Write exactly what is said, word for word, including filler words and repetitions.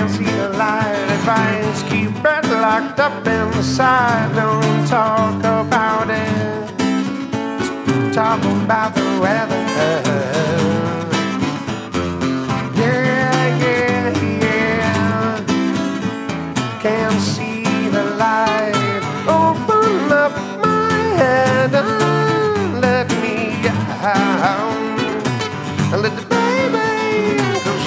can't see the light. Advice, keep it locked up inside. Don't talk about it. Talk about the weather.